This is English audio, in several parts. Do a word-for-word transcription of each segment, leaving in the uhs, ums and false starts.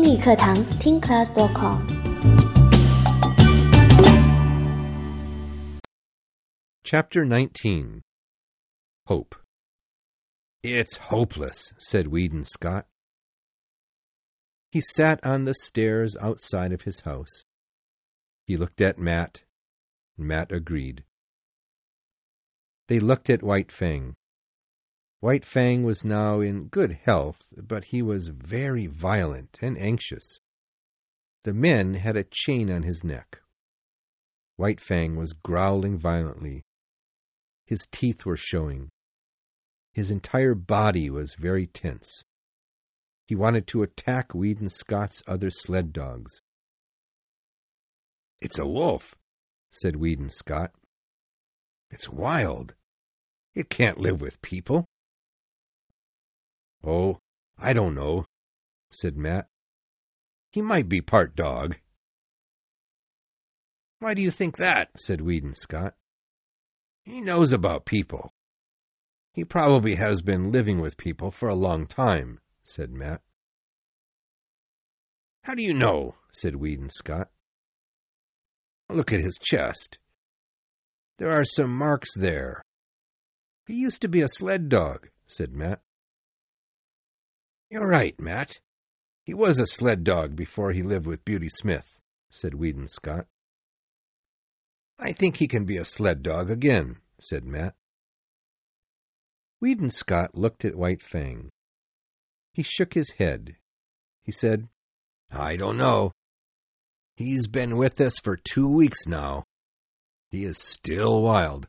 英语课堂 听 class dot com。 Chapter nineteen. Hope. "It's hopeless," said Weedon Scott. He sat on the stairs outside of his house. He looked at Matt, and Matt agreed. They looked at White Fang. White Fang was now in good health, but he was very violent and anxious. The men had a chain on his neck. White Fang was growling violently. His teeth were showing. His entire body was very tense. He wanted to attack Weedon Scott's other sled dogs. "It's a wolf," said Weedon Scott. "It's wild. It can't live with people." "Oh, I don't know," said Matt. "He might be part dog." "Why do you think that?" said Weedon Scott. "He knows about people. He probably has been living with people for a long time," said Matt. "How do you know?" said Weedon Scott. "Look at his chest. There are some marks there. He used to be a sled dog," said Matt. "You're right, Matt. He was a sled dog before he lived with Beauty Smith," said Weedon Scott. "I think he can be a sled dog again," said Matt. Weedon Scott looked at White Fang. He shook his head. He said, "I don't know. He's been with us for two weeks now. He is still wild."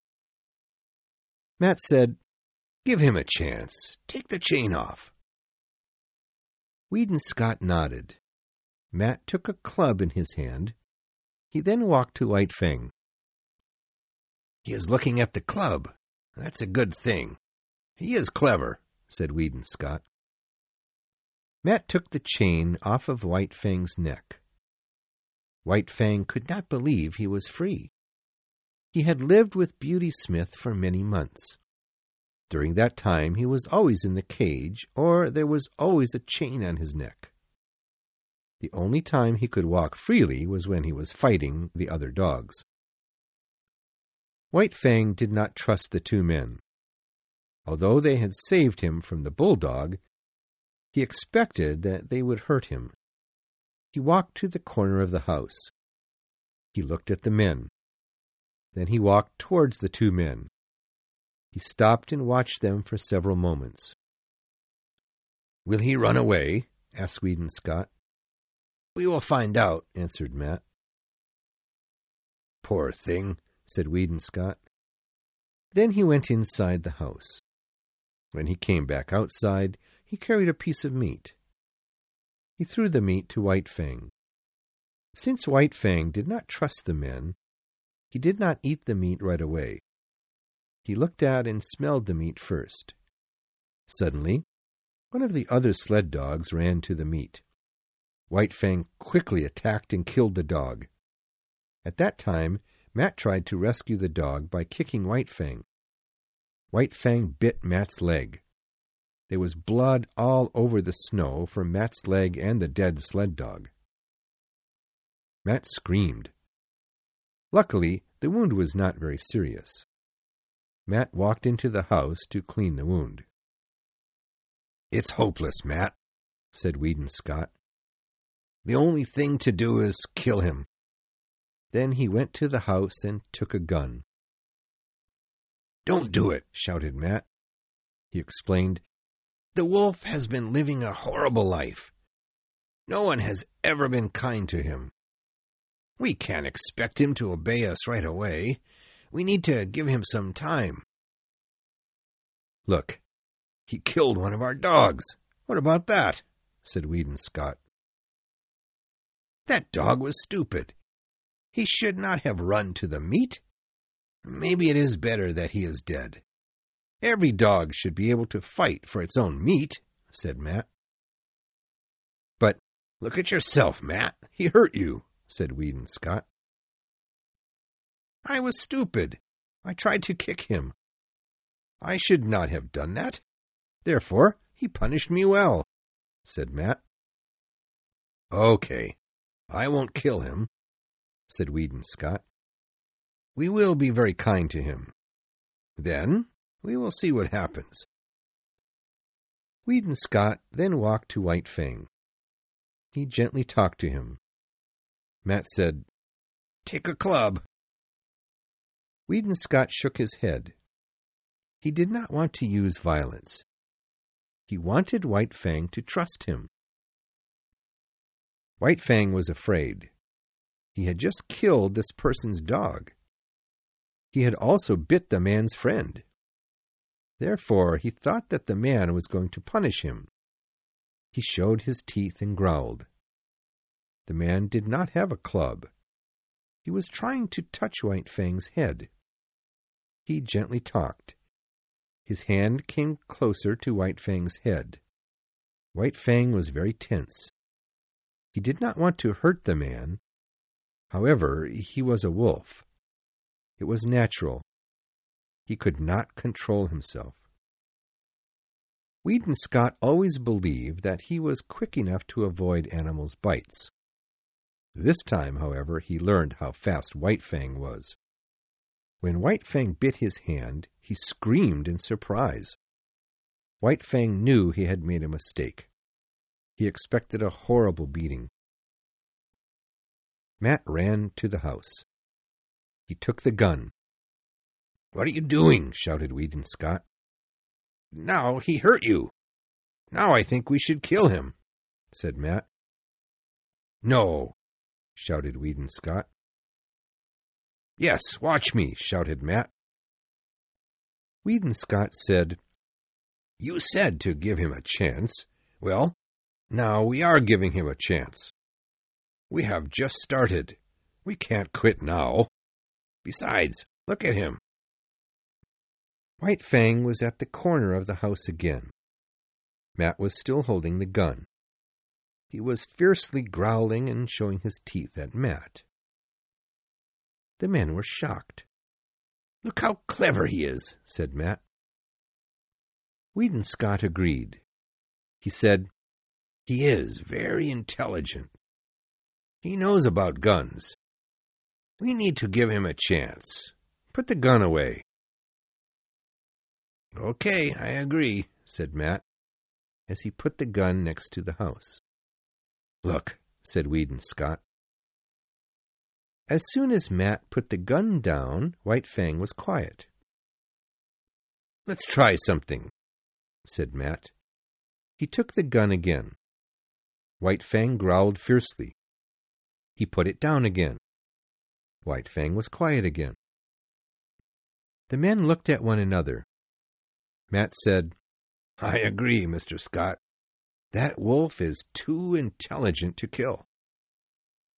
Matt said, "Give him a chance. Take the chain off." Weedon Scott nodded. Matt took a club in his hand. He then walked to White Fang. "He is looking at the club. That's a good thing. He is clever," said Weedon Scott. Matt took the chain off of White Fang's neck. White Fang could not believe he was free. He had lived with Beauty Smith for many months. During that time he was always in the cage, or there was always a chain on his neck. The only time he could walk freely was when he was fighting the other dogs. White Fang did not trust the two men. Although they had saved him from the bulldog, he expected that they would hurt him. He walked to the corner of the house. He looked at the men. Then he walked towards the two men. He stopped and watched them for several moments. "Will he run away?" asked Weedon Scott. "We will find out," answered Matt. "Poor thing," said Weedon Scott. Then he went inside the house. When he came back outside, he carried a piece of meat. He threw the meat to White Fang. Since White Fang did not trust the men, he did not eat the meat right away. He looked at and smelled the meat first. Suddenly, one of the other sled dogs ran to the meat. White Fang quickly attacked and killed the dog. At that time, Matt tried to rescue the dog by kicking White Fang. White Fang bit Matt's leg. There was blood all over the snow from Matt's leg and the dead sled dog. Matt screamed. Luckily, the wound was not very serious. Matt walked into the house to clean the wound. "It's hopeless, Matt," said Weedon Scott. "The only thing to do is kill him." Then he went to the house and took a gun. "Don't do it," shouted Matt. He explained, "The wolf has been living a horrible life. No one has ever been kind to him. We can't expect him to obey us right away. We need to give him some time." "Look, he killed one of our dogs. What about that?" said Weedon Scott. "That dog was stupid. He should not have run to the meat. Maybe it is better that he is dead. Every dog should be able to fight for its own meat," said Matt. "But look at yourself, Matt. He hurt you," said Weedon Scott. "I was stupid. I tried to kick him. I should not have done that. Therefore, he punished me well," said Matt. Okay, I won't kill him, said Weedon Scott. We will be very kind to him. Then we will see what happens. Weedon Scott then walked to White Fang. He gently talked to him. Matt said, "Take a club." Weedon Scott shook his head. He did not want to use violence. He wanted White Fang to trust him. White Fang was afraid. He had just killed this person's dog. He had also bit the man's friend. Therefore, he thought that the man was going to punish him. He showed his teeth and growled. The man did not have a club. He was trying to touch White Fang's head. He gently talked. His hand came closer to White Fang's head. White Fang was very tense. He did not want to hurt the man. However, he was a wolf. It was natural. He could not control himself. Weedon Scott always believed that he was quick enough to avoid animals' bites. This time, however, he learned how fast White Fang was. When White Fang bit his hand, he screamed in surprise. White Fang knew he had made a mistake. He expected a horrible beating. Matt ran to the house. He took the gun. "What are you doing?" shouted Weedon Scott. "Now he hurt you. Now I think we should kill him," said Matt. "No," shouted Weedon Scott. "Yes, watch me," shouted Matt. Weedon Scott said, "You said to give him a chance. Well, now we are giving him a chance. We have just started. We can't quit now. Besides, look at him." White Fang was at the corner of the house again. Matt was still holding the gun. He was fiercely growling and showing his teeth at Matt. The men were shocked. "Look how clever he is," said Matt. Weedon Scott agreed. He said, "He is very intelligent. He knows about guns. We need to give him a chance. Put the gun away." "Okay, I agree," said Matt, as he put the gun next to the house. "Look," said Weedon Scott. As soon as Matt put the gun down, White Fang was quiet. "Let's try something," said Matt. He took the gun again. White Fang growled fiercely. He put it down again. White Fang was quiet again. The men looked at one another. Matt said, "I agree, Mister Scott. That wolf is too intelligent to kill."